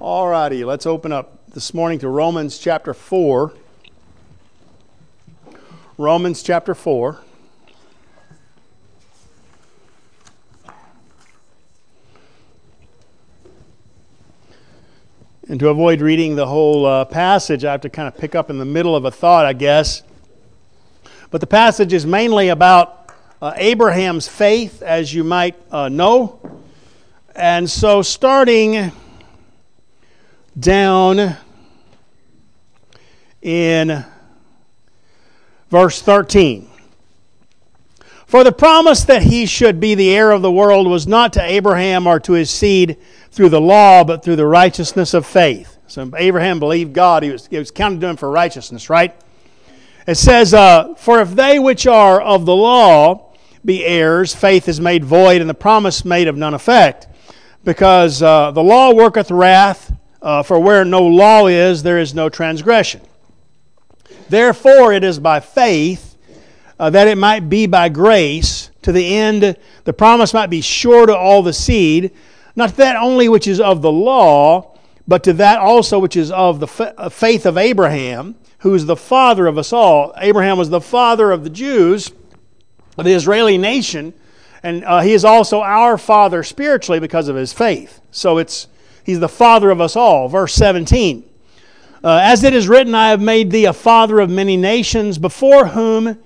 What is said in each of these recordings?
All righty, let's open up this morning to Romans chapter 4. Romans chapter 4. And to avoid reading the whole passage, I have to kind of pick up in the middle of a thought, I guess. But the passage is mainly about Abraham's faith, as you might know. And so starting down in verse 13. For the promise that he should be the heir of the world was not to Abraham or to his seed through the law, but through the righteousness of faith. So Abraham believed God. It was counted to him for righteousness, right? It says, for if they which are of the law be heirs, faith is made void, and the promise made of none effect. Because the law worketh wrath, for where no law is, there is no transgression. Therefore it is by faith, that it might be by grace, to the end the promise might be sure to all the seed, not to that only which is of the law, but to that also which is of the faith of Abraham, who is the father of us all. Abraham was the father of the Jews, of the Israeli nation, and he is also our father spiritually because of his faith. So he's the father of us all. Verse 17. As it is written, I have made thee a father of many nations, before him,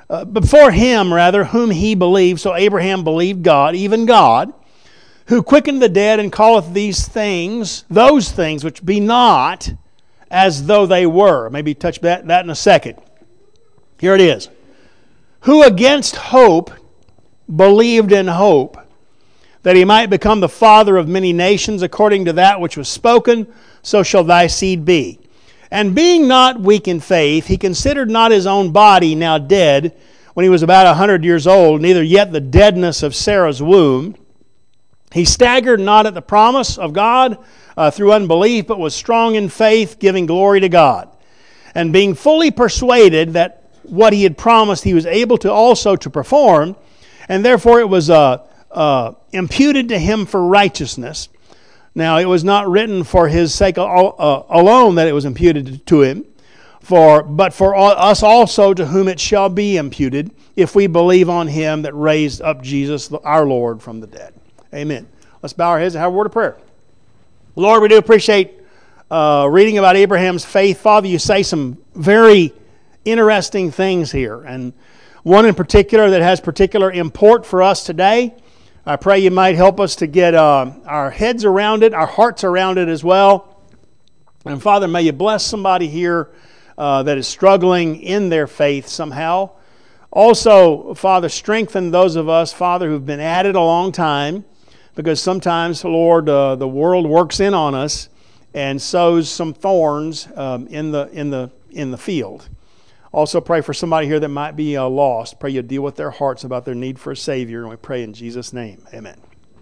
whom he believed. So Abraham believed God, even God, who quickened the dead and calleth these things, those things which be not, as though they were. Maybe touch that in a second. Here it is. Who against hope believed in hope, that he might become the father of many nations, according to that which was spoken, so shall thy seed be. And being not weak in faith, he considered not his own body now dead, when he was about 100 years old, neither yet the deadness of Sarah's womb. He staggered not at the promise of God through unbelief, but was strong in faith, giving glory to God. And being fully persuaded that what he had promised he was able to also to perform, and therefore it was imputed to him for righteousness. Now it was not written for his sake alone that it was imputed to him, but for us also to whom it shall be imputed, if we believe on him that raised up Jesus our Lord from the dead. Amen. Let's bow our heads and have a word of prayer. Lord, we do appreciate reading about Abraham's faith. Father, you say some very interesting things here, and one in particular that has particular import for us today. I pray you might help us to get our heads around it, our hearts around it as well. And Father, may you bless somebody here that is struggling in their faith somehow. Also, Father, strengthen those of us, Father, who've been at it a long time, because sometimes, Lord, the world works in on us and sows some thorns in the field. Also pray for somebody here that might be lost. Pray you deal with their hearts about their need for a Savior, and we pray in Jesus' name. Amen.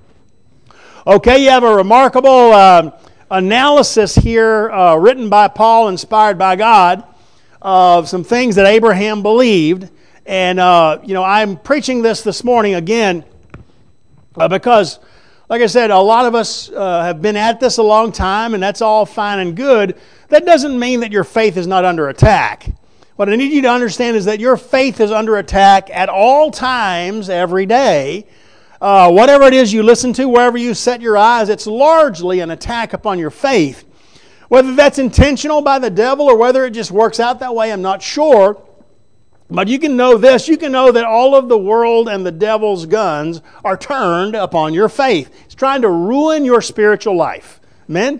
Okay, you have a remarkable analysis here written by Paul, inspired by God, of some things that Abraham believed. And, I'm preaching this morning again because, like I said, a lot of us have been at this a long time, and that's all fine and good. That doesn't mean that your faith is not under attack. What I need you to understand is that your faith is under attack at all times, every day. Whatever it is you listen to, wherever you set your eyes, it's largely an attack upon your faith. Whether that's intentional by the devil or whether it just works out that way, I'm not sure. But you can know this. You can know that all of the world and the devil's guns are turned upon your faith. It's trying to ruin your spiritual life. Amen?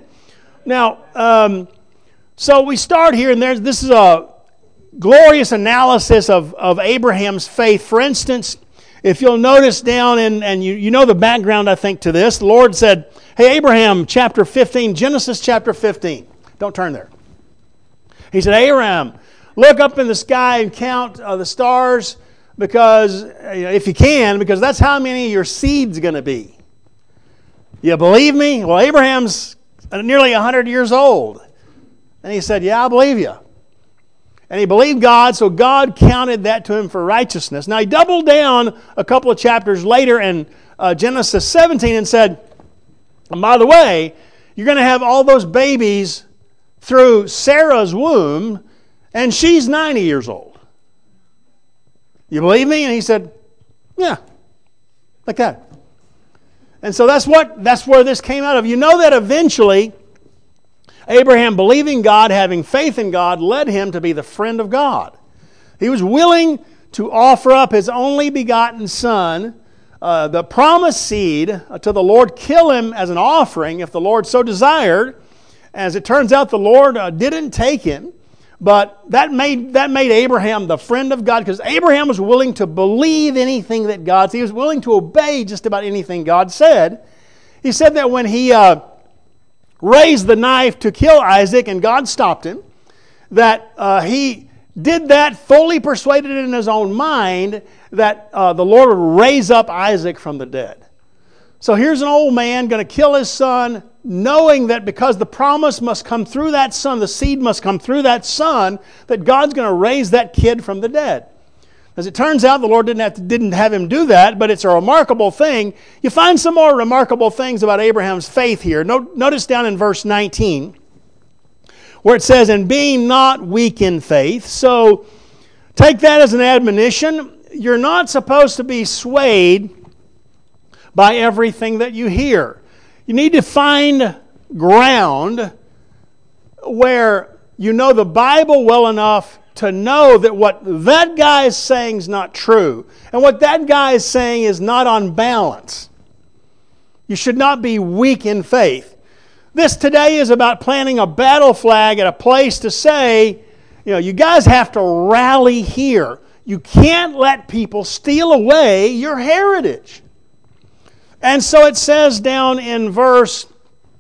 Now, so we start here, and this is a glorious analysis of Abraham's faith. For instance, if you'll notice down, and you know the background, I think, to this. The Lord said, hey, Abraham, chapter 15, Genesis chapter 15. Don't turn there. He said, Abraham, look up in the sky and count the stars, because if you can, because that's how many your seed's going to be. You believe me? Well, Abraham's nearly 100 years old. And he said, yeah, I believe you. And he believed God, so God counted that to him for righteousness. Now he doubled down a couple of chapters later in Genesis 17 and said, and by the way, you're going to have all those babies through Sarah's womb, and she's 90 years old. You believe me? And he said, yeah, like that. And so that's where this came out of. You know that eventually Abraham, believing God, having faith in God, led him to be the friend of God. He was willing to offer up his only begotten son, the promised seed, to the Lord, kill him as an offering if the Lord so desired. As it turns out, the Lord didn't take him, but that made Abraham the friend of God, because Abraham was willing to believe anything that God said. He was willing to obey just about anything God said. He said that when he raised the knife to kill Isaac and God stopped him, that he did that fully persuaded in his own mind that the Lord would raise up Isaac from the dead. So here's an old man going to kill his son, knowing that because the promise must come through that son, the seed must come through that son, that God's going to raise that kid from the dead. As it turns out, the Lord didn't have him do that, but it's a remarkable thing. You find some more remarkable things about Abraham's faith here. Notice down in verse 19, where it says, "And being not weak in faith." So take that as an admonition. You're not supposed to be swayed by everything that you hear. You need to find ground where you know the Bible well enough to know that what that guy is saying is not true, and what that guy is saying is not on balance. You should not be weak in faith. This today is about planting a battle flag at a place to say, you guys have to rally here. You can't let people steal away your heritage. And so it says down in verse,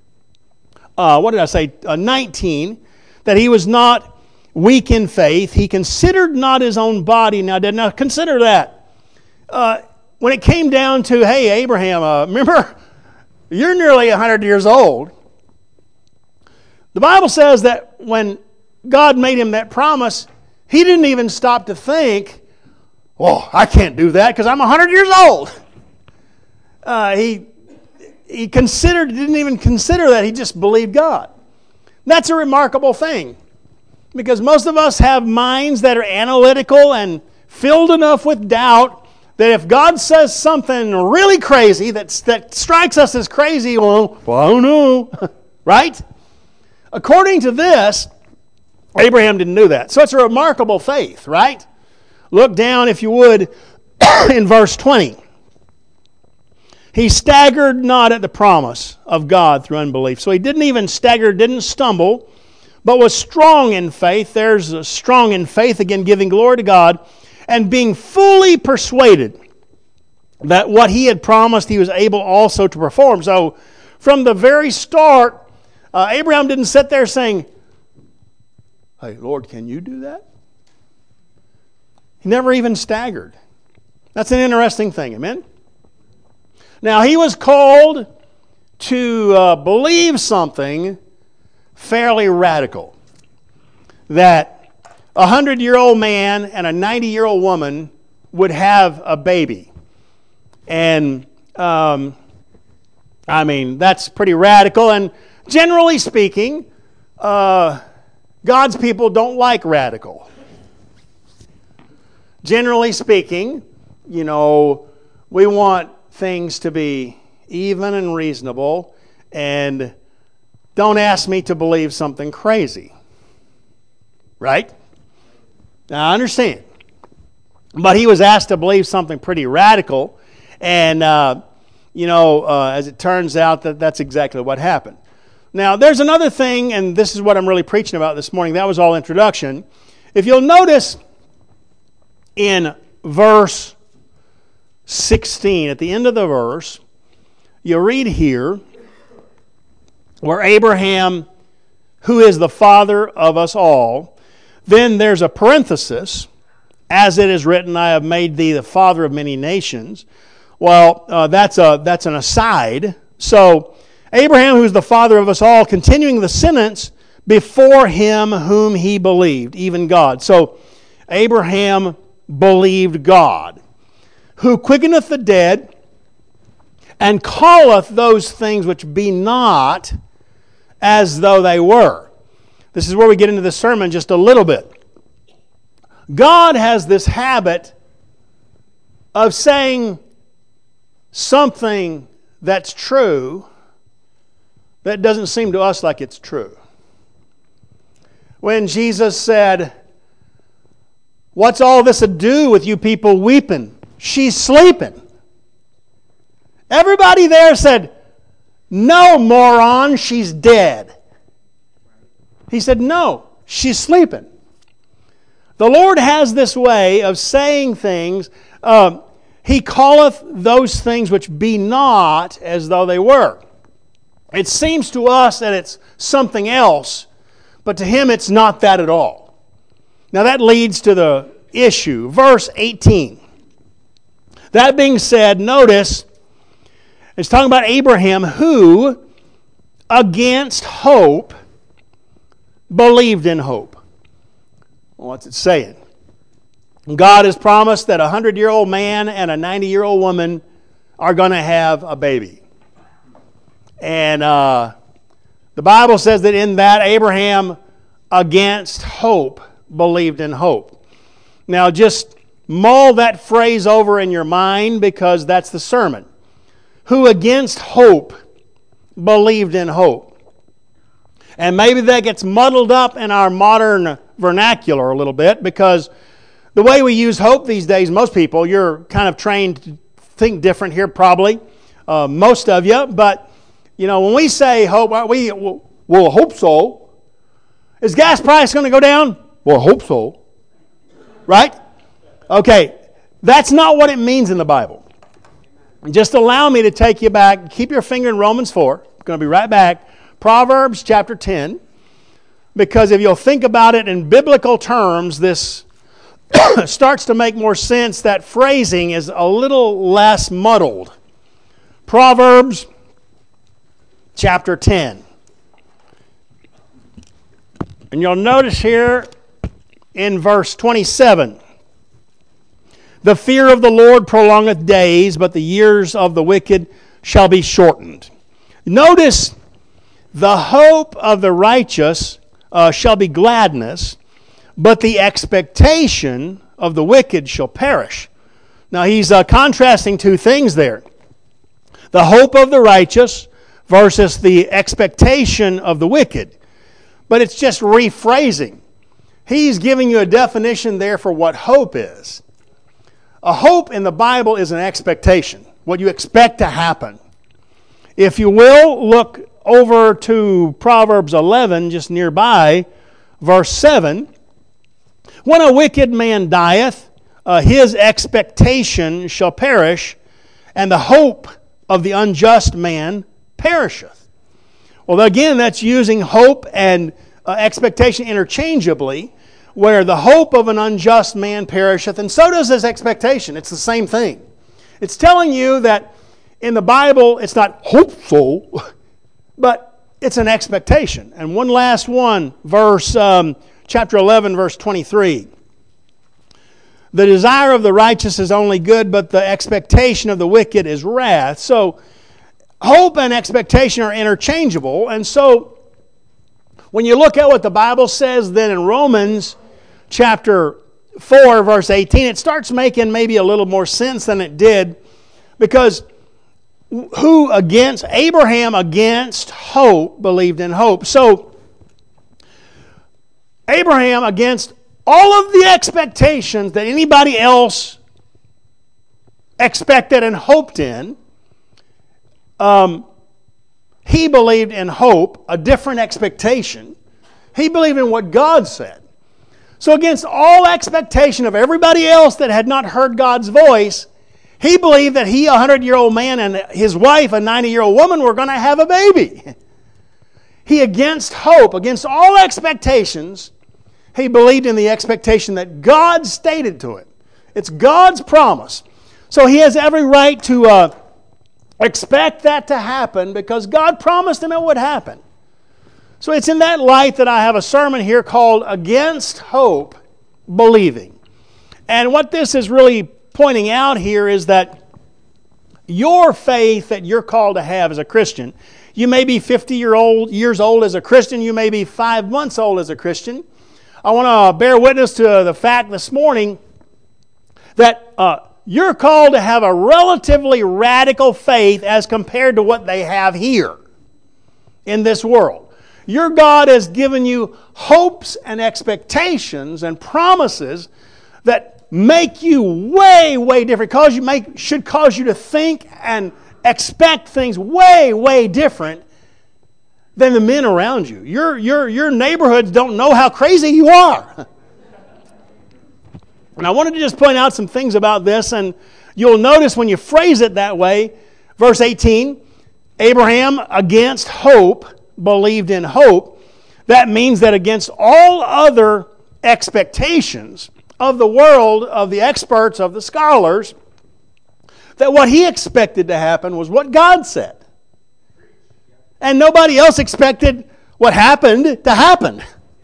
19, that he was not weak in faith. He considered not his own body. Now consider that. When it came down to, hey, Abraham, remember, you're nearly 100 years old. The Bible says that when God made him that promise, he didn't even stop to think, oh, I can't do that because I'm 100 years old. He didn't even consider that. He just believed God. That's a remarkable thing, because most of us have minds that are analytical and filled enough with doubt that if God says something really crazy that strikes us as crazy, well, I don't know, right? According to this, Abraham didn't do that. So it's a remarkable faith, right? Look down, if you would, in verse 20. He staggered not at the promise of God through unbelief. So he didn't even stagger, didn't stumble, but was strong in faith. There's strong in faith, again, giving glory to God, and being fully persuaded that what he had promised he was able also to perform. So from the very start, Abraham didn't sit there saying, hey, Lord, can you do that? He never even staggered. That's an interesting thing, amen? Now, he was called to believe something fairly radical, that a 100-year-old man and a 90-year-old woman would have a baby. And, that's pretty radical. And generally speaking, God's people don't like radical. Generally speaking, we want things to be even and reasonable, and don't ask me to believe something crazy. Right? Now, I understand. But he was asked to believe something pretty radical, and, as it turns out, that's exactly what happened. Now, there's another thing, and this is what I'm really preaching about this morning. That was all introduction. If you'll notice in verse 16, at the end of the verse, you read here where Abraham, who is the father of us all, then there's a parenthesis, as it is written, I have made thee the father of many nations. Well, that's an aside. So Abraham, who is the father of us all, continuing the sentence, before him whom he believed, even God. So Abraham believed God, who quickeneth the dead, and calleth those things which be not as though they were. This is where we get into the sermon just a little bit. God has this habit of saying something that's true that doesn't seem to us like it's true. When Jesus said, "What's all this ado with you people weeping? She's sleeping." Everybody there said, "No, moron, she's dead." He said, "No, she's sleeping." The Lord has this way of saying things. He calleth those things which be not as though they were. It seems to us that it's something else, but to Him it's not that at all. Now that leads to the issue. Verse 18. That being said, notice, it's talking about Abraham who, against hope, believed in hope. Well, what's it saying? God has promised that a 100-year-old man and a 90-year-old woman are going to have a baby. And the Bible says that in that Abraham, against hope, believed in hope. Now just mull that phrase over in your mind because that's the sermon. Who against hope believed in hope. And maybe that gets muddled up in our modern vernacular a little bit because the way we use hope these days, most people, you're kind of trained to think different here probably, most of you, but when we say hope, well, hope so. Is gas price going to go down? Well, I hope so. Right? Okay, that's not what it means in the Bible. Just allow me to take you back. Keep your finger in Romans 4. I'm going to be right back. Proverbs chapter 10. Because if you'll think about it in biblical terms, this starts to make more sense. That phrasing is a little less muddled. Proverbs chapter 10. And you'll notice here in verse 27, the fear of the Lord prolongeth days, but the years of the wicked shall be shortened. Notice, the hope of the righteous shall be gladness, but the expectation of the wicked shall perish. Now he's contrasting two things there. The hope of the righteous versus the expectation of the wicked. But it's just rephrasing. He's giving you a definition there for what hope is. A hope in the Bible is an expectation, what you expect to happen. If you will, look over to Proverbs 11, just nearby, verse 7. When a wicked man dieth, his expectation shall perish, and the hope of the unjust man perisheth. Well, again, that's using hope and expectation interchangeably, where the hope of an unjust man perisheth, and so does his expectation. It's the same thing. It's telling you that in the Bible, it's not hopeful, but it's an expectation. And one last one, chapter 11, verse 23. The desire of the righteous is only good, but the expectation of the wicked is wrath. So, hope and expectation are interchangeable. And so, when you look at what the Bible says then in Romans chapter 4, verse 18, it starts making maybe a little more sense than it did, because Abraham against hope believed in hope. So, Abraham against all of the expectations that anybody else expected and hoped in, he believed in hope, a different expectation. He believed in what God said. So against all expectation of everybody else that had not heard God's voice, he believed that he, a 100-year-old man, and his wife, a 90-year-old woman, were going to have a baby. He, against hope, against all expectations, he believed in the expectation that God stated to him. It's God's promise. So he has every right to expect that to happen because God promised him it would happen. So it's in that light that I have a sermon here called Against Hope, Believing. And what this is really pointing out here is that your faith that you're called to have as a Christian, You may be 50 years old as a Christian. You may be 5 months old as a Christian. I want to bear witness to the fact this morning that you're called to have a relatively radical faith as compared to what they have here in this world. Your God has given you hopes and expectations and promises that make you way, way different. Should cause you to think and expect things way, way different than the men around you. Your neighborhoods don't know how crazy you are. And I wanted to just point out some things about this, and you'll notice when you phrase it that way, verse 18, Abraham against hope believed in hope. That means that against all other expectations of the world, of the experts, of the scholars, that what he expected to happen was what God said. And nobody else expected what happened to happen.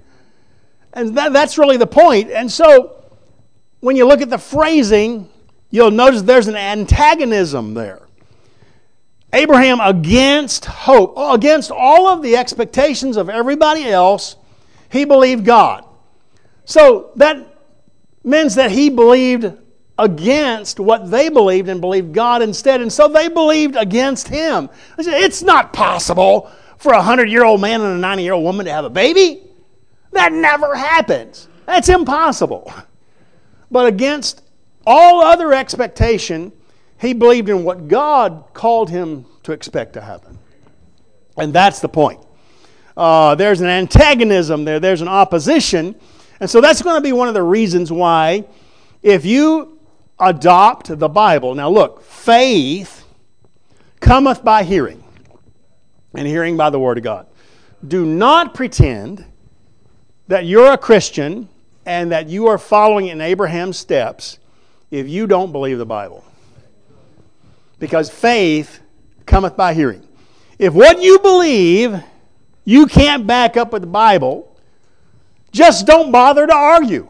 And that's really the point. And so, when you look at the phrasing, you'll notice there's an antagonism there. Abraham against hope, against all of the expectations of everybody else, he believed God. So that means that he believed against what they believed and believed God instead. And so they believed against him. They said, it's not possible for a 100-year-old man and a 90-year-old woman to have a baby. That never happens. That's impossible. But against all other expectation, he believed in what God called him to expect to happen. And that's the point. There's an antagonism there. There's an opposition. And so that's going to be one of the reasons why if you adopt the Bible. Now look, faith cometh by hearing, and hearing by the Word of God. Do not pretend that you're a Christian and that you are following in Abraham's steps if you don't believe the Bible. Because faith cometh by hearing. If what you believe you can't back up with the Bible, just don't bother to argue.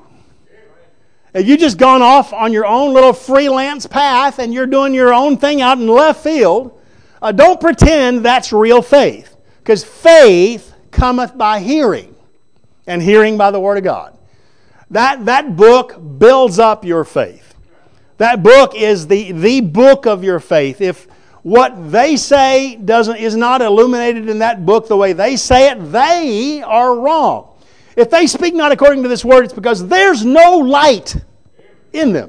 If you've just gone off on your own little freelance path and you're doing your own thing out in left field, don't pretend that's real faith. Because faith cometh by hearing, and hearing by the Word of God. That book builds up your faith. That book is the book of your faith. If what they say is not illuminated in that book the way they say it, they are wrong. If they speak not according to this word, it's because there's no light in them.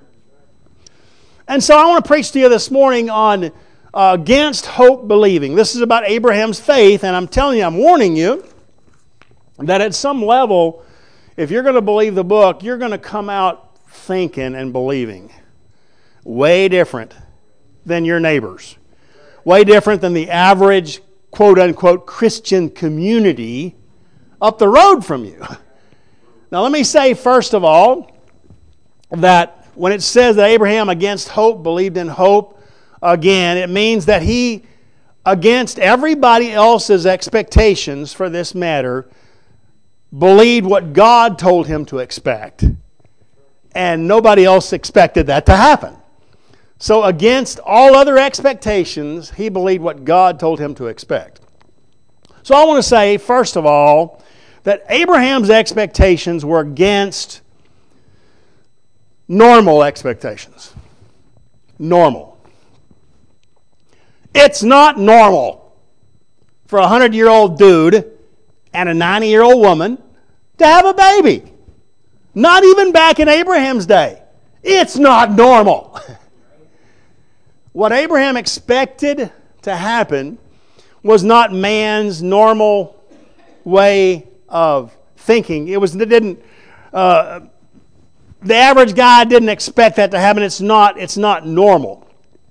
And so I want to preach to you this morning on against hope believing. This is about Abraham's faith, and I'm telling you, I'm warning you that at some level, if you're going to believe the book, you're going to come out thinking and believing way different than your neighbors. Way different than the average quote-unquote Christian community up the road from you. Now let me say first of all that when it says that Abraham against hope believed in hope, again, it means that he, against everybody else's expectations for this matter, believed what God told him to expect. And nobody else expected that to happen. So against all other expectations, he believed what God told him to expect. So I want to say, first of all, that Abraham's expectations were against normal expectations. Normal. It's not normal for a 100-year-old dude and a 90-year-old woman to have a baby. Not even back in Abraham's day. It's not normal. What Abraham expected to happen was not man's normal way of thinking. The average guy didn't expect that to happen. It's not normal.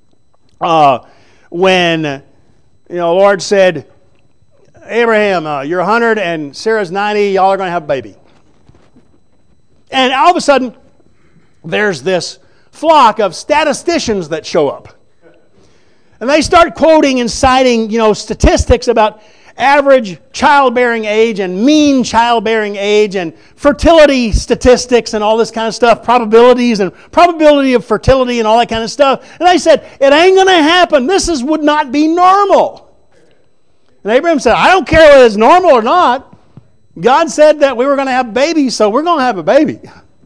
When the Lord said, Abraham, you're 100 and Sarah's 90, y'all are going to have a baby. And all of a sudden, there's this flock of statisticians that show up. And they start quoting and citing, statistics about average childbearing age and mean childbearing age and fertility statistics and all this kind of stuff, probabilities and probability of fertility and all that kind of stuff. And they said, it ain't going to happen. This would not be normal. And Abraham said, I don't care whether it's normal or not. God said that we were going to have babies, so we're going to have a baby.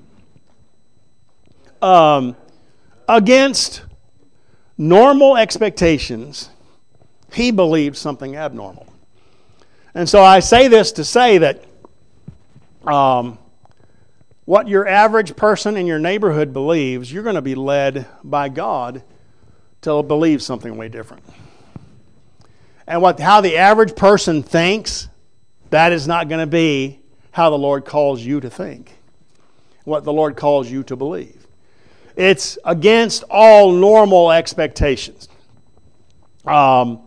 Against normal expectations, he believed something abnormal. And so I say this to say that what your average person in your neighborhood believes, you're going to be led by God to believe something way different. And how the average person thinks, that is not going to be how the Lord calls you to think, what the Lord calls you to believe. It's against all normal expectations. People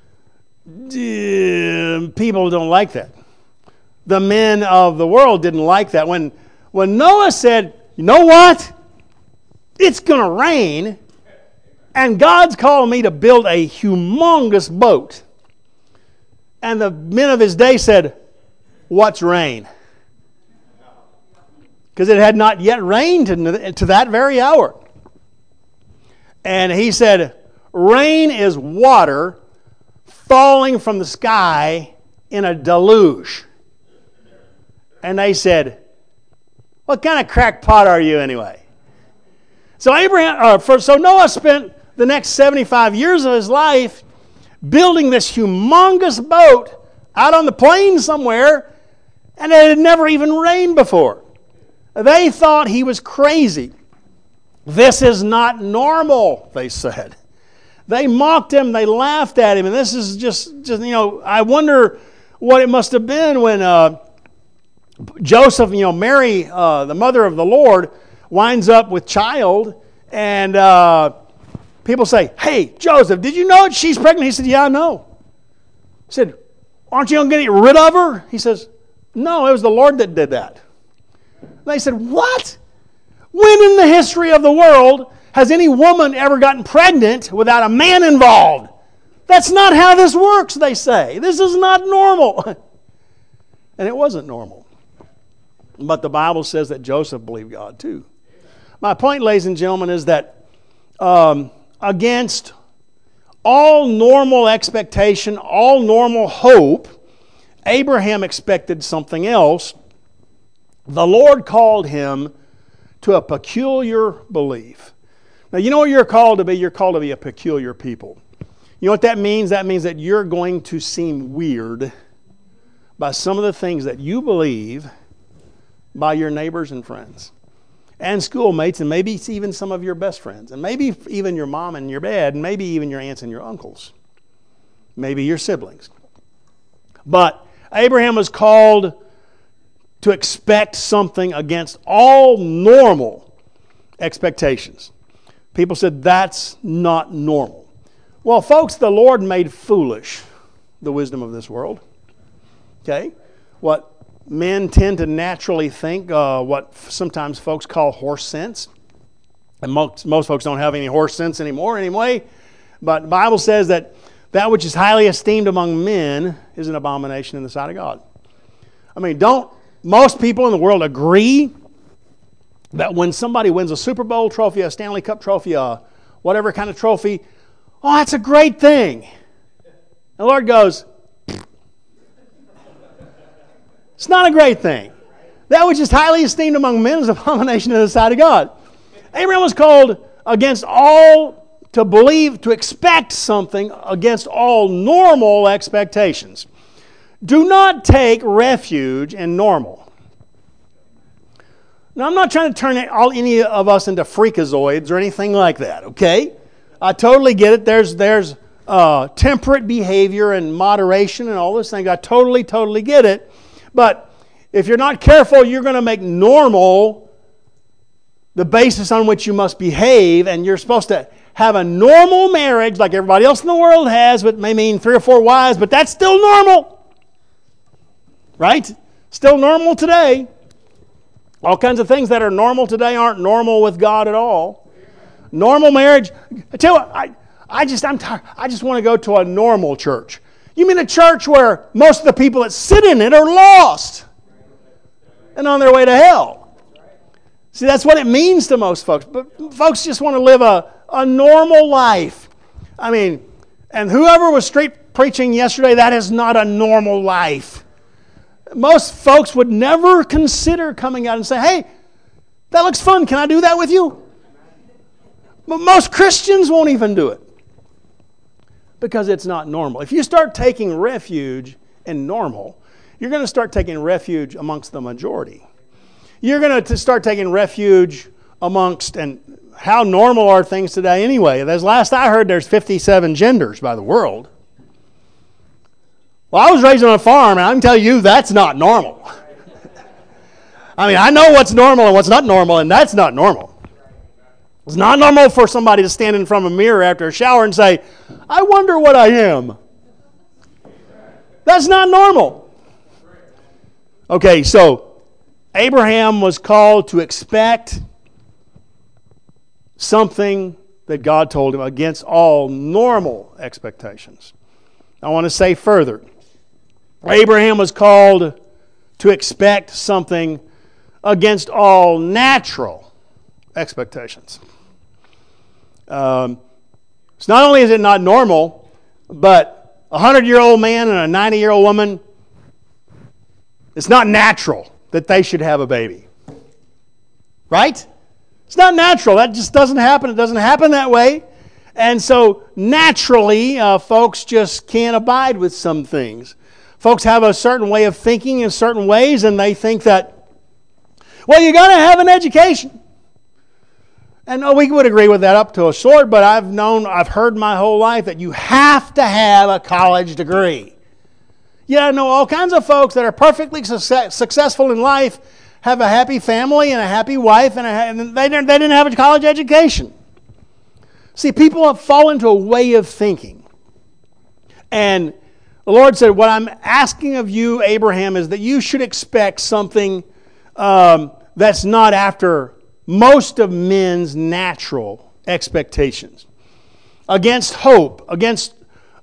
don't like that. The men of the world didn't like that. When Noah said, you know what? It's going to rain, and God's calling me to build a humongous boat. And the men of his day said, what's rain? Because it had not yet rained to that very hour. And he said, rain is water falling from the sky in a deluge. And they said, what kind of crackpot are you anyway? So Noah spent the next 75 years of his life building this humongous boat out on the plains somewhere, and it had never even rained before. They thought he was crazy. This is not normal, they said. They mocked him, they laughed at him, and this is just I wonder what it must have been when Joseph, Mary, the mother of the Lord, winds up with child, and people say, hey, Joseph, did you know she's pregnant? He said, yeah, I know. He said, aren't you going to get rid of her? He says, no, it was the Lord that did that. They said, what? When in the history of the world has any woman ever gotten pregnant without a man involved? That's not how this works, they say. This is not normal. And it wasn't normal. But the Bible says that Joseph believed God too. My point, ladies and gentlemen, is that against all normal expectation, all normal hope, Abraham expected something else. The Lord called him to a peculiar belief. Now, you know what you're called to be? You're called to be a peculiar people. You know what that means? That means that you're going to seem weird by some of the things that you believe by your neighbors and friends and schoolmates, and maybe even some of your best friends, and maybe even your mom and your dad, and maybe even your aunts and your uncles, maybe your siblings. But Abraham was called to expect something against all normal expectations. People said, that's not normal. Well, folks, the Lord made foolish the wisdom of this world. Okay? What men tend to naturally think, what sometimes folks call horse sense. And most folks don't have any horse sense anymore anyway. But the Bible says that which is highly esteemed among men is an abomination in the sight of God. I mean, most people in the world agree that when somebody wins a Super Bowl trophy, a Stanley Cup trophy, whatever kind of trophy, oh, that's a great thing. And the Lord goes, it's not a great thing. That which is highly esteemed among men is an abomination in the sight of God. Abraham was called against all to believe, to expect something against all normal expectations. Do not take refuge in normal. Now, I'm not trying to turn any of us into freakazoids or anything like that, okay? I totally get it. There's temperate behavior and moderation and all those things. I totally get it. But if you're not careful, you're going to make normal the basis on which you must behave, and you're supposed to have a normal marriage like everybody else in the world has, but may mean 3 or 4 wives, but that's still normal. Right? Still normal today. All kinds of things that are normal today aren't normal with God at all. Normal marriage. I tell you what, I'm tired. I just want to go to a normal church. You mean a church where most of the people that sit in it are lost and on their way to hell? See, that's what it means to most folks. But folks just want to live a normal life. I mean, and whoever was preaching yesterday, that is not a normal life. Most folks would never consider coming out and say, hey, that looks fun. Can I do that with you? But most Christians won't even do it because it's not normal. If you start taking refuge in normal, you're going to start taking refuge amongst the majority. You're going to start taking refuge amongst, and how normal are things today anyway? As last I heard, there's 57 genders by the world. Well, I was raised on a farm, and I can tell you that's not normal. I mean, I know what's normal and what's not normal, and that's not normal. It's not normal for somebody to stand in front of a mirror after a shower and say, I wonder what I am. That's not normal. Okay, so Abraham was called to expect something that God told him against all normal expectations. I want to say further, Abraham was called to expect something against all natural expectations. So not only is it not normal, but a 100-year-old man and a 90-year-old woman, it's not natural that they should have a baby. Right? It's not natural. That just doesn't happen. It doesn't happen that way. And so naturally, folks just can't abide with some things. Folks have a certain way of thinking in certain ways, and they think that, well, you're going to have an education. And we would agree with that up to a sort, but I've heard my whole life that you have to have a college degree. Yeah, I know all kinds of folks that are perfectly successful in life, have a happy family and a happy wife, and they didn't have a college education. See, people have fallen into a way of thinking. And the Lord said, what I'm asking of you, Abraham, is that you should expect something that's not after most of men's natural expectations. Against hope, against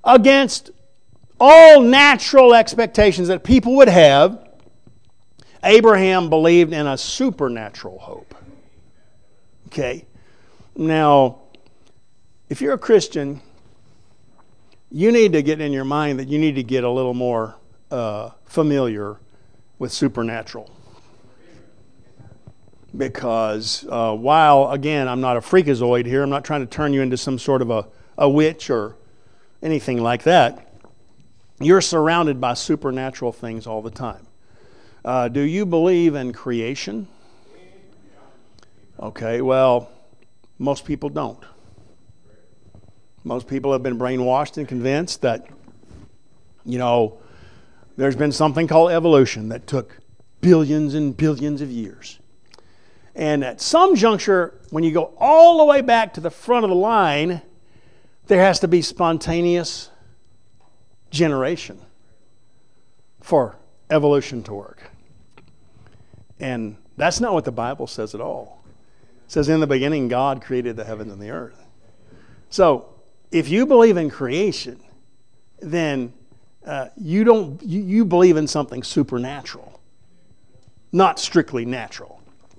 all natural expectations that people would have, Abraham believed in a supernatural hope. Okay? Now, if you're a Christian, you need to get in your mind that you need to get a little more familiar with supernatural. Because while, again, I'm not a freakazoid here, I'm not trying to turn you into some sort of a witch or anything like that, you're surrounded by supernatural things all the time. Do you believe in creation? Okay, well, most people don't. Most people have been brainwashed and convinced that, there's been something called evolution that took billions and billions of years. And at some juncture, when you go all the way back to the front of the line, there has to be spontaneous generation for evolution to work. And that's not what the Bible says at all. It says, in the beginning, God created the heavens and the earth. So, if you believe in creation, then you believe in something supernatural, not strictly natural.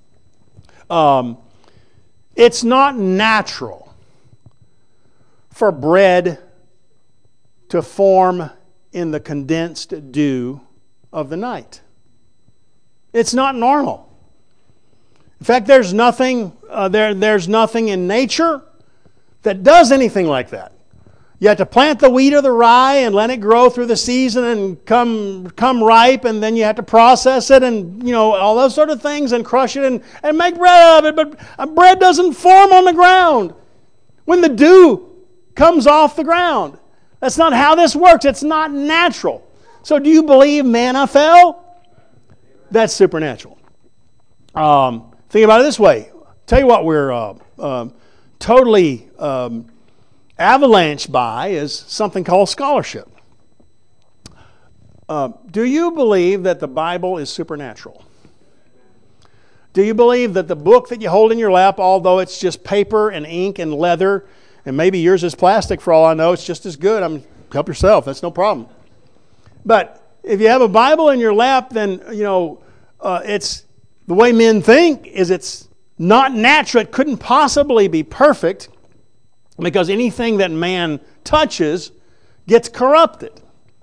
It's not natural for bread to form in the condensed dew of the night. It's not normal. In fact, there's nothing in nature that does anything like that. You have to plant the wheat or the rye and let it grow through the season and come ripe, and then you have to process it and all those sort of things and crush it and make bread of it. But bread doesn't form on the ground when the dew comes off the ground. That's not how this works. It's not natural. So do you believe manna fell? That's supernatural. Think about it this way. Tell you what we're totally avalanche by is something called scholarship. Do you believe that the Bible is supernatural? Do you believe that the book that you hold in your lap, although it's just paper and ink and leather, and maybe yours is plastic for all I know, it's just as good. Help yourself. That's no problem. But if you have a Bible in your lap, then, it's the way men think is it's not natural. It couldn't possibly be perfect because anything that man touches gets corrupted.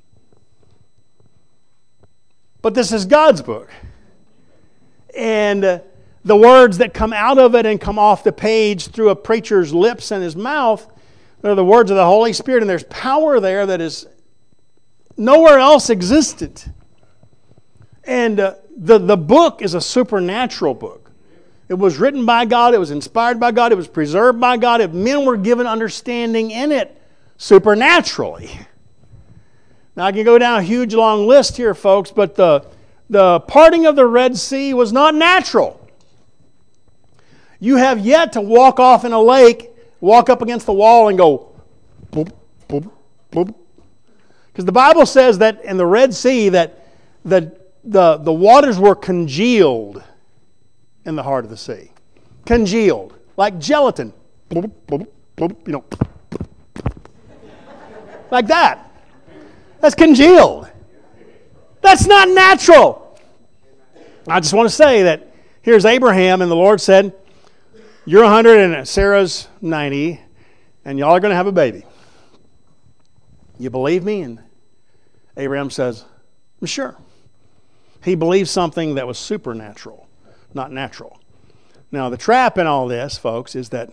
But this is God's book. And the words that come out of it and come off the page through a preacher's lips and his mouth are the words of the Holy Spirit, and there's power there that is nowhere else existent. And the book is a supernatural book. It was written by God. It was inspired by God. It was preserved by God. Men were given understanding in it supernaturally. Now, I can go down a huge long list here, folks, but the parting of the Red Sea was not natural. You have yet to walk off in a lake, walk up against the wall and go, boop, boop, boop. Because the Bible says that in the Red Sea that the waters were congealed in the heart of the sea. Congealed, like gelatin. Bloop, bloop, bloop, you know. Like that. That's congealed. That's not natural. I just want to say that here's Abraham, and the Lord said, you're 100 and Sarah's 90, and y'all are going to have a baby. You believe me? And Abraham says, I'm sure. He believed something that was supernatural, not natural. Now, the trap in all this, folks, is that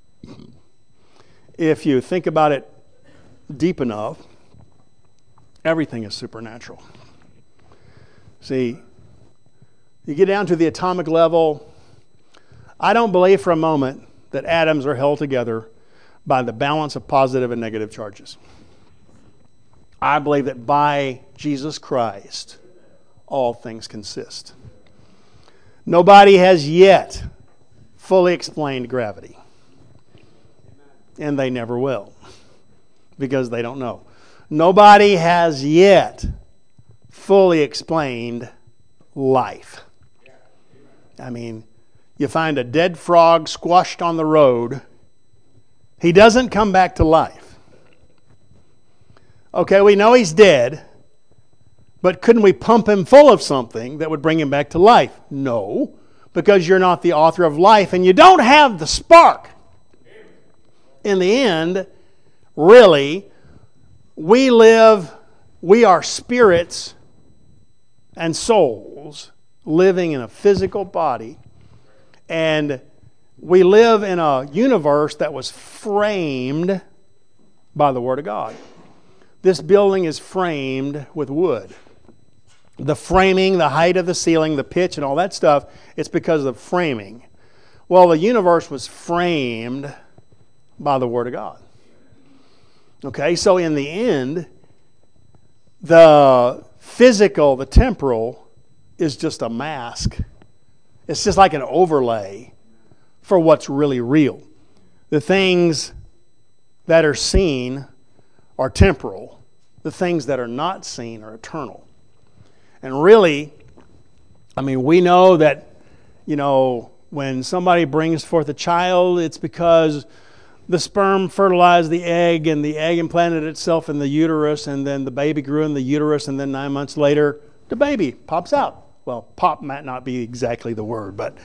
if you think about it deep enough, everything is supernatural. See, you get down to the atomic level, I don't believe for a moment that atoms are held together by the balance of positive and negative charges. I believe that by Jesus Christ, all things consist. Nobody has yet fully explained gravity. And they never will, because they don't know. Nobody has yet fully explained life. I mean, you find a dead frog squashed on the road, he doesn't come back to life. Okay, we know he's dead, but couldn't we pump him full of something that would bring him back to life? No, because you're not the author of life and you don't have the spark. In the end, really, we are spirits and souls living in a physical body, and we live in a universe that was framed by the Word of God. This building is framed with wood. The framing, the height of the ceiling, the pitch, and all that stuff, it's because of framing. Well, the universe was framed by the Word of God. Okay, so in the end, the physical, the temporal, is just a mask. It's just like an overlay for what's really real. The things that are seen are temporal. The things that are not seen are eternal. And really, I mean, we know that, when somebody brings forth a child, it's because the sperm fertilized the egg, and the egg implanted itself in the uterus, and then the baby grew in the uterus, and then 9 months later, the baby pops out. Well, pop might not be exactly the word, but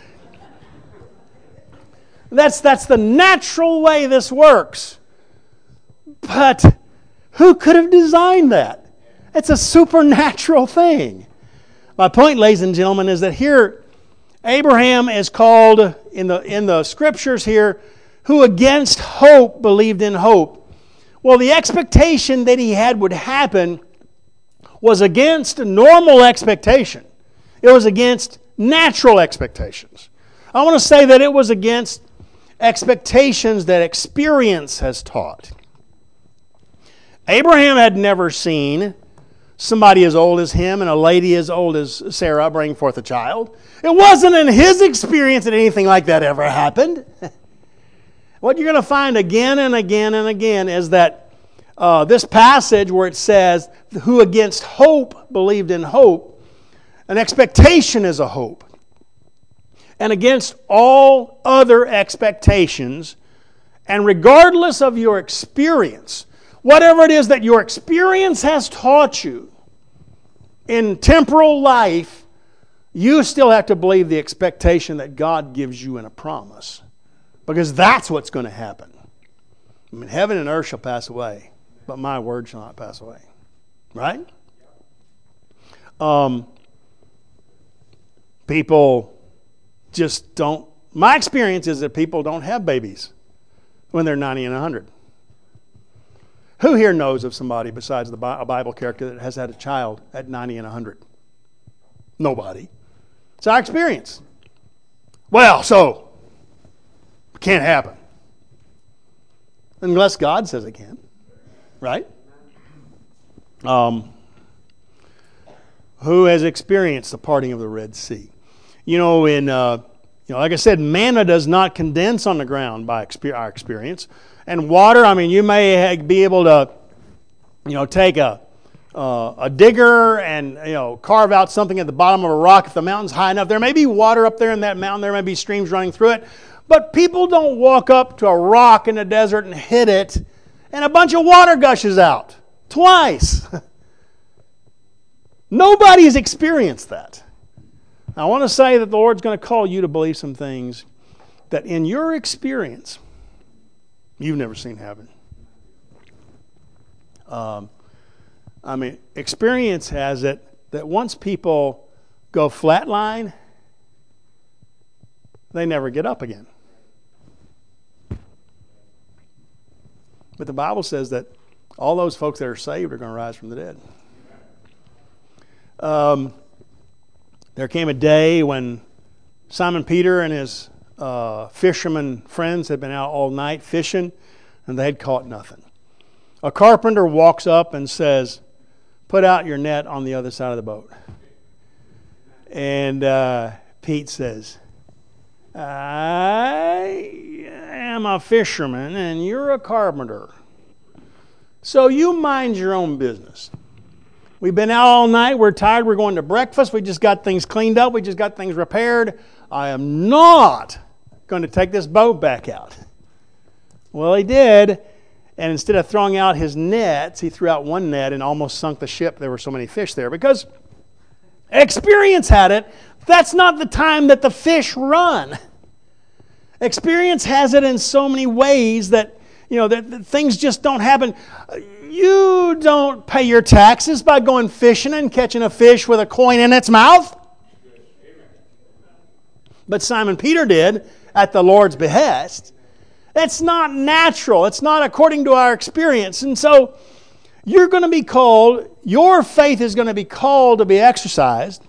that's the natural way this works. But who could have designed that? It's a supernatural thing. My point, ladies and gentlemen, is that here Abraham is called in the scriptures here, who against hope believed in hope. Well, the expectation that he had would happen was against normal expectation. It was against natural expectations. I want to say that it was against expectations that experience has taught. Abraham had never seen somebody as old as him and a lady as old as Sarah bring forth a child. It wasn't in his experience that anything like that ever happened. What you're going to find again and again and again is that this passage where it says, who against hope believed in hope, an expectation is a hope. And against all other expectations, and regardless of your experience, whatever it is that your experience has taught you in temporal life, you still have to believe the expectation that God gives you in a promise. Because that's what's going to happen. I mean, heaven and earth shall pass away, but my word shall not pass away. Right? People just don't. My experience is that people don't have babies when they're 90 and 100. Who here knows of somebody besides a Bible character that has had a child at 90 and 100? Nobody. It's our experience. Well, so, it can't happen. Unless God says it can. Right? Who has experienced the parting of the Red Sea? Like I said, manna does not condense on the ground by our experience. And water, you may be able to, take a digger and, carve out something at the bottom of a rock. If the mountain's high enough, there may be water up there in that mountain. There may be streams running through it. But people don't walk up to a rock in the desert and hit it, and a bunch of water gushes out. Twice. Nobody's experienced that. I want to say that the Lord's going to call you to believe some things that in your experience, you've never seen happen. Experience has it that once people go flatline, they never get up again. But the Bible says that all those folks that are saved are going to rise from the dead. There came a day when Simon Peter and his fishermen friends had been out all night fishing, and they had caught nothing. A carpenter walks up and says, "Put out your net on the other side of the boat." And Pete says, "I am a fisherman and you're a carpenter. So you mind your own business. We've been out all night. We're tired. We're going to breakfast. We just got things cleaned up. We just got things repaired. I am not going to take this boat back out." Well, he did. And instead of throwing out his nets, he threw out one net and almost sunk the ship. There were so many fish there. Because experience had it, that's not the time that the fish run. Experience has it in so many ways that, that things just don't happen. You don't pay your taxes by going fishing and catching a fish with a coin in its mouth. But Simon Peter did at the Lord's behest. It's not natural. It's not according to our experience. And so you're going to be called, your faith is going to be called to be exercised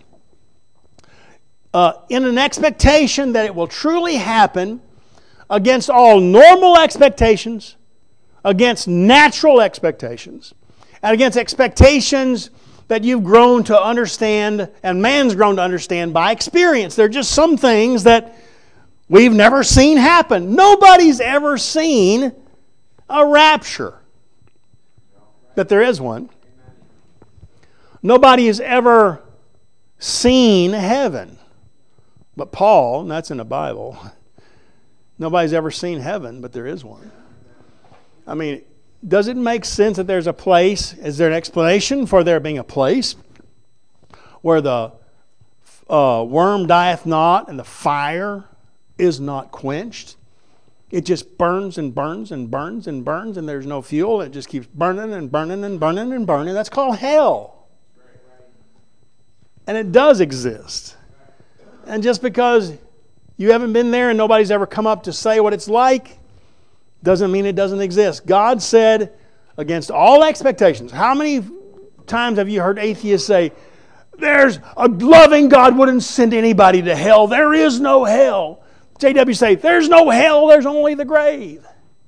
in an expectation that it will truly happen against all normal expectations, against natural expectations, and against expectations that you've grown to understand and man's grown to understand by experience. There are just some things that we've never seen happen. Nobody's ever seen a rapture. But there is one. Nobody has ever seen heaven. But Paul, and that's in the Bible, nobody's ever seen heaven, but there is one. Does it make sense that there's a place? Is there an explanation for there being a place where the worm dieth not and the fire is not quenched? It just burns and burns and burns and burns, and there's no fuel. It just keeps burning and burning and burning and burning. That's called hell. And it does exist. And just because you haven't been there and nobody's ever come up to say what it's like, doesn't mean it doesn't exist. God said, against all expectations, how many times have you heard atheists say, there's a loving God wouldn't send anybody to hell. There is no hell. J.W. say, there's no hell, there's only the grave.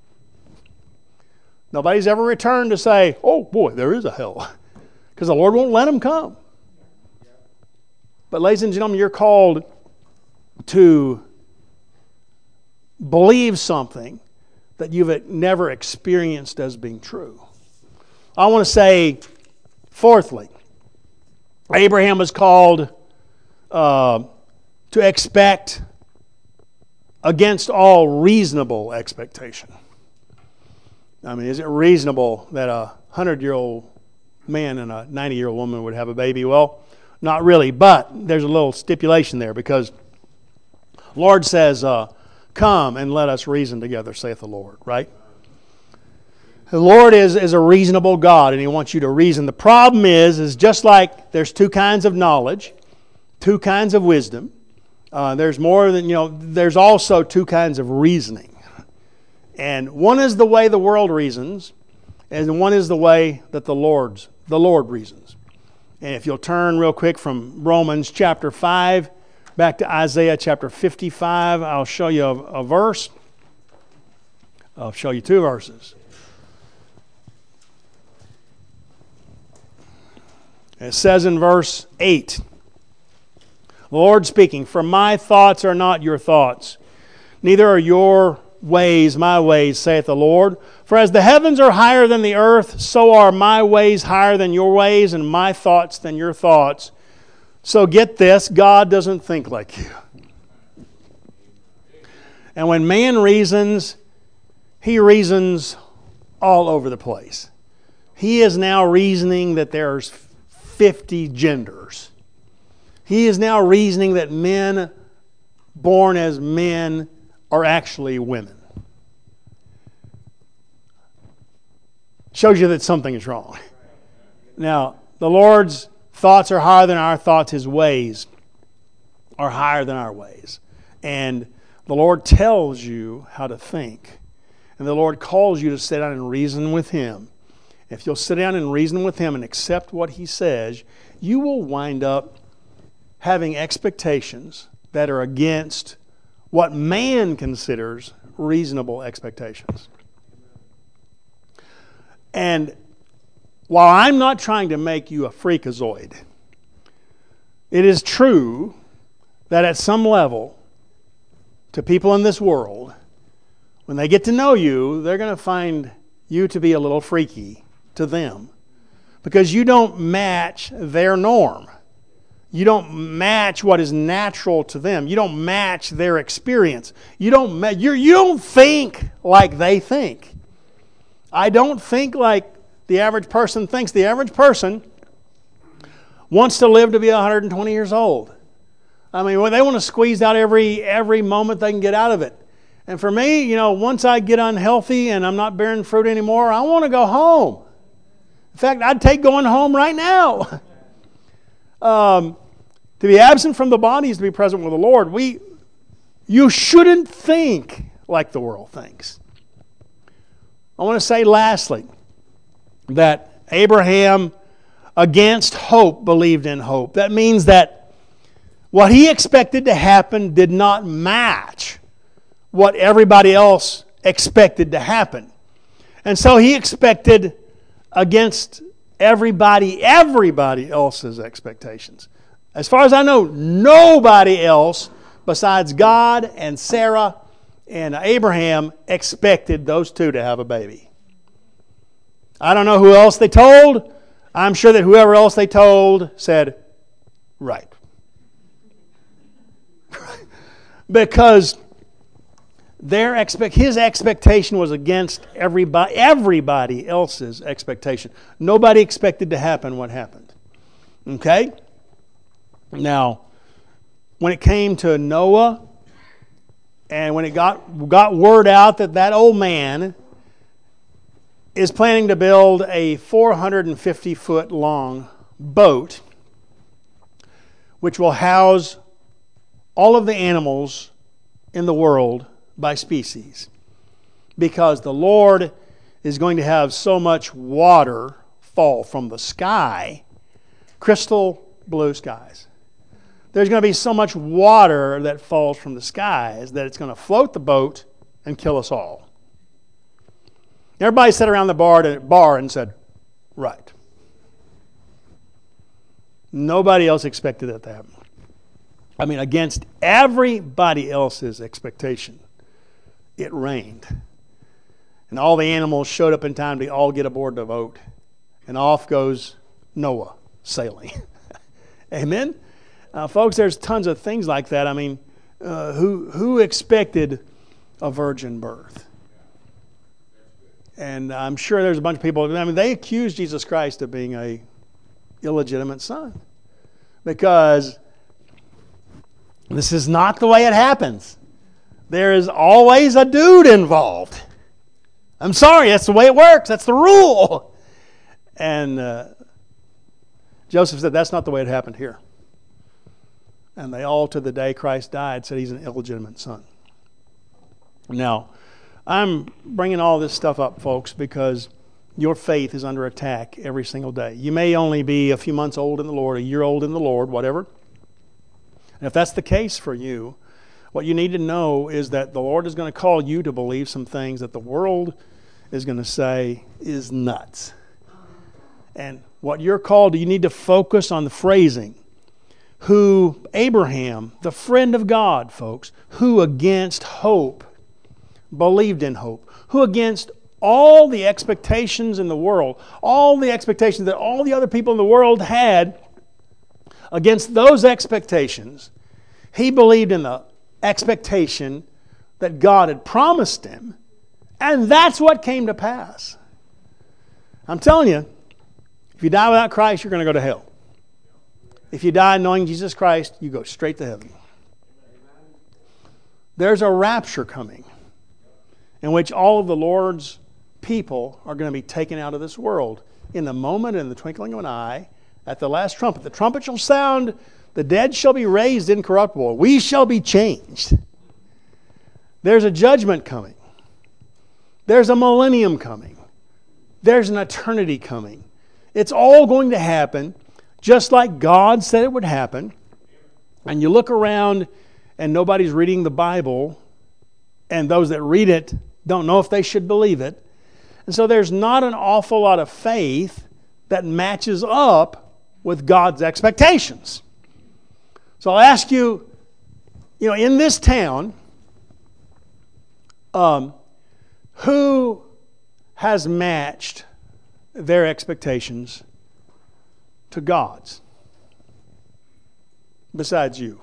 Nobody's ever returned to say, oh boy, there is a hell. Because the Lord won't let them come. But ladies and gentlemen, you're called to believe something that you've never experienced as being true. I want to say, fourthly, Abraham was called to expect against all reasonable expectation. Is it reasonable that a 100-year-old man and a 90-year-old woman would have a baby? Well, not really, but there's a little stipulation there because Lord says, come and let us reason together, saith the Lord, right? The Lord is a reasonable God, and He wants you to reason. The problem is just like there's two kinds of knowledge, two kinds of wisdom. There's more than, there's also two kinds of reasoning. And one is the way the world reasons, and one is the way that the Lord reasons. And if you'll turn real quick from Romans chapter 5 back to Isaiah chapter 55, I'll show you a verse. I'll show you two verses. It says in verse 8, the Lord speaking, "For my thoughts are not your thoughts, neither are your ways my ways, saith the Lord. For as the heavens are higher than the earth, so are my ways higher than your ways, and my thoughts than your thoughts." So get this, God doesn't think like you. And when man reasons, he reasons all over the place. He is now reasoning that there's 50 genders. He is now reasoning that men born as men are actually women. Shows you that something is wrong. Now, the Lord's thoughts are higher than our thoughts. His ways are higher than our ways. And the Lord tells you how to think. And the Lord calls you to sit down and reason with Him. If you'll sit down and reason with Him and accept what He says, you will wind up having expectations that are against what man considers reasonable expectations. And while I'm not trying to make you a freakazoid, it is true that at some level, to people in this world, when they get to know you, they're going to find you to be a little freaky to them because you don't match their norm. You don't match what is natural to them. You don't match their experience. You don't think like they think. I don't think like the average person thinks. The average person wants to live to be 120 years old. I mean, they want to squeeze out every moment they can get out of it. And for me, once I get unhealthy and I'm not bearing fruit anymore, I want to go home. In fact, I'd take going home right now. To be absent from the body is to be present with the Lord. You shouldn't think like the world thinks. I want to say lastly that Abraham, against hope, believed in hope. That means that what he expected to happen did not match what everybody else expected to happen. And so he expected against everybody else's expectations. As far as I know, nobody else besides God and Sarah and Abraham expected those two to have a baby. I don't know who else they told. I'm sure that whoever else they told said, right. Because his expectation was against everybody else's expectation. Nobody expected to happen what happened. Okay? Now, when it came to Noah, and when it got word out that old man is planning to build a 450-foot long boat, which will house all of the animals in the world by species, because the Lord is going to have so much water fall from the sky, crystal blue skies. There's going to be so much water that falls from the skies that it's going to float the boat and kill us all. Everybody sat around the bar and said, right. Nobody else expected that to happen. I mean, against everybody else's expectation, it rained. And all the animals showed up in time to all get aboard the boat. And off goes Noah sailing. Amen? Folks, there's tons of things like that. I mean, who expected a virgin birth? And I'm sure there's a bunch of people, they accused Jesus Christ of being a illegitimate son. Because this is not the way it happens. There is always a dude involved. I'm sorry, that's the way it works. That's the rule. And Joseph said, that's not the way it happened here. And they all, to the day Christ died, said he's an illegitimate son. Now, I'm bringing all this stuff up, folks, because your faith is under attack every single day. You may only be a few months old in the Lord, a year old in the Lord, whatever. And if that's the case for you, what you need to know is that the Lord is going to call you to believe some things that the world is going to say is nuts. And what you're called to, you need to focus on the phrasing. Who Abraham, the friend of God, folks, who against hope believed in hope, who against all the expectations in the world, all the expectations that all the other people in the world had, against those expectations, he believed in the expectation that God had promised him, and that's what came to pass. I'm telling you, if you die without Christ, you're going to go to hell. If you die knowing Jesus Christ, you go straight to heaven. There's a rapture coming in which all of the Lord's people are going to be taken out of this world in the moment, in the twinkling of an eye, at the last trumpet. The trumpet shall sound, the dead shall be raised incorruptible. We shall be changed. There's a judgment coming. There's a millennium coming. There's an eternity coming. It's all going to happen just like God said it would happen. And you look around and nobody's reading the Bible, and those that read it don't know if they should believe it. And so there's not an awful lot of faith that matches up with God's expectations. So I'll ask you, in this town, who has matched their expectations to God's besides you?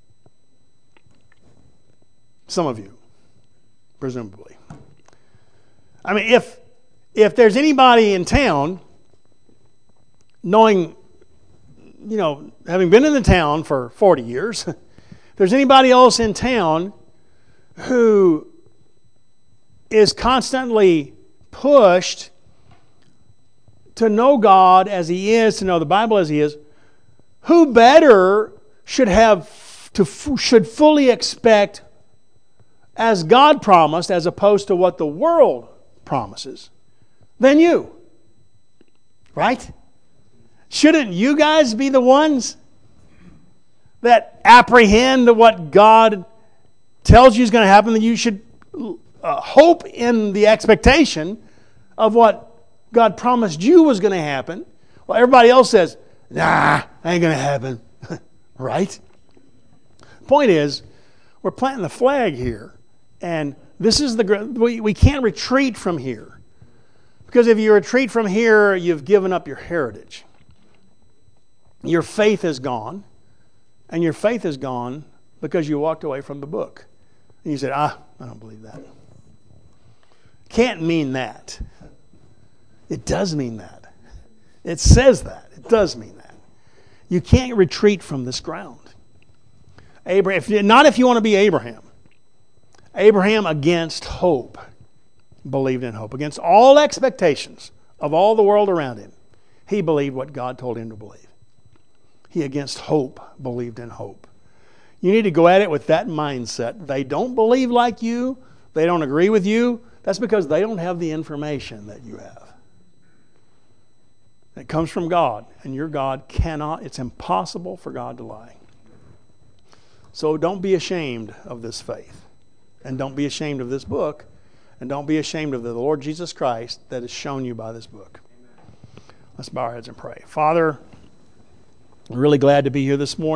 Some of you, presumably. I mean, if there's anybody in town, knowing, having been in the town for 40 years, if there's anybody else in town who is constantly pushed to know God as He is, to know the Bible as He is, who better should fully expect as God promised, as opposed to what the world promises, than you? Right? Shouldn't you guys be the ones that apprehend what God tells you is going to happen? That you should hope in the expectation of what God promised you was going to happen. Well, everybody else says, nah, ain't going to happen. Right? Point is, we're planting the flag here. And this is we can't retreat from here. Because if you retreat from here, you've given up your heritage. Your faith is gone. And your faith is gone because you walked away from the book. And you said, I don't believe that. Can't mean that. It does mean that. It says that. It does mean that. You can't retreat from this ground. Abraham, not if you want to be Abraham. Abraham, against hope, believed in hope. Against all expectations of all the world around him, he believed what God told him to believe. He, against hope, believed in hope. You need to go at it with that mindset. They don't believe like you. They don't agree with you. That's because they don't have the information that you have. It comes from God, and your God it's impossible for God to lie. So don't be ashamed of this faith. And don't be ashamed of this book. And don't be ashamed of the Lord Jesus Christ that is shown you by this book. Let's bow our heads and pray. Father, I'm really glad to be here this morning.